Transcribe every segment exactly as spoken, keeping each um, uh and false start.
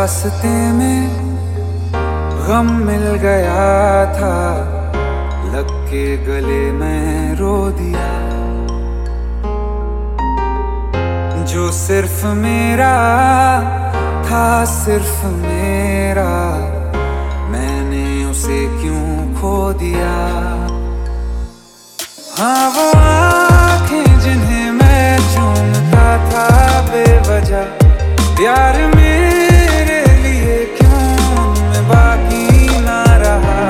रास्ते में गम मिल गया था, लग के गले में रो दिया। जो सिर्फ मेरा था, सिर्फ मेरा, मैंने उसे क्यों खो दिया। हाँ वो आँखें जिन्हें मैं चूमता था बेवजह, प्यार मेरे लिए क्यों मैं बाकी ना रहा।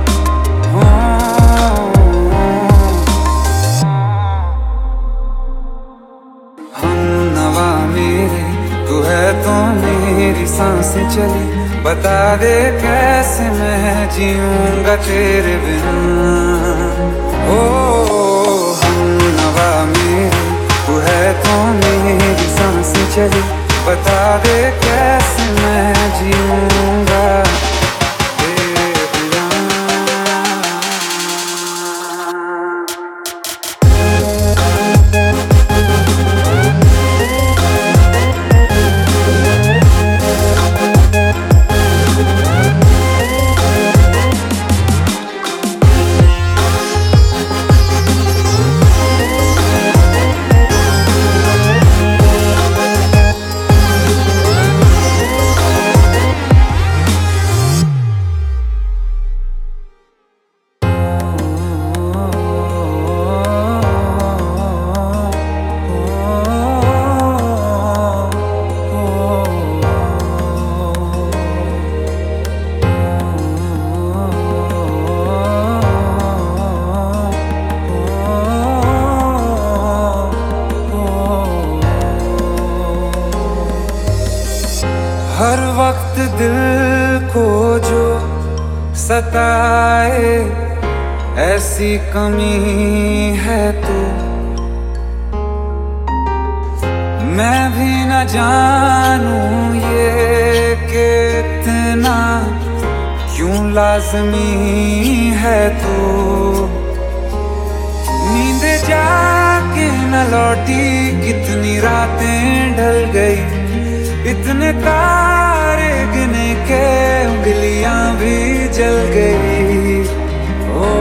हम नवा मेरे, तू है तो मेरी सांसें चली, बता दे कैसे मैं जीऊंगा तेरे बिना। ओ हम नवा मेरे, तू है तो मेरी सांसें चली, बता दे कैसे मैं जीऊंगा तेरे बिना। हर वक्त दिल को जो सताए, ऐसी कमी है तू। मैं भी न जानूं ये कि इतना क्यों लाज़मी है तू। नींद जाके न लौटी, कितनी रातें ढल गई, इतने तारे गिने के उंगलियां भी जल गई। ओ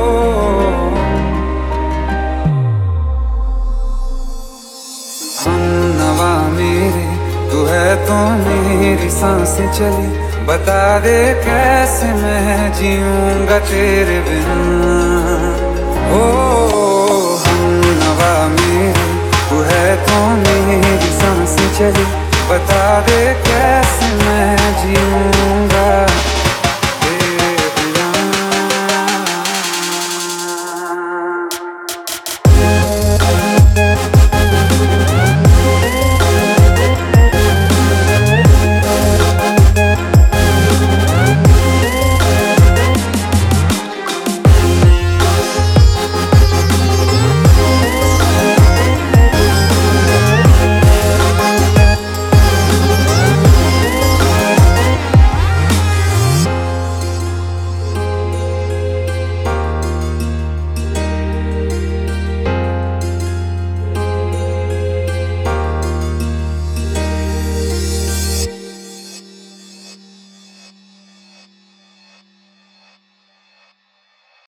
हम नवा मेरे, तू है तो मेरी सांसें चली, बता दे कैसे मैं जीऊंगा तेरे बिना।